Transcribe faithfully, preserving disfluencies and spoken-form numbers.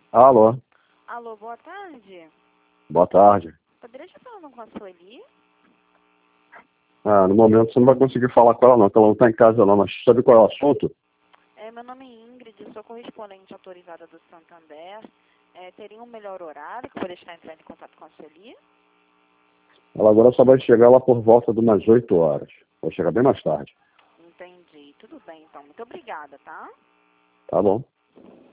Alô, Alô, boa tarde. boa tarde. Poderia estar falando com a Sueli? Ah, no momento você não vai conseguir falar com ela não, porque ela não está em casa não, mas sabe qual é o assunto? É, meu nome é Ingrid, sou correspondente autorizada do Santander. É, teria um melhor horário que eu poderia estar entrando em contato com a Sueli? Ela agora só vai chegar lá por volta de umas oito horas. Vai chegar bem mais tarde. Entendi. Tudo bem, então. Muito obrigada, tá? Tá bom.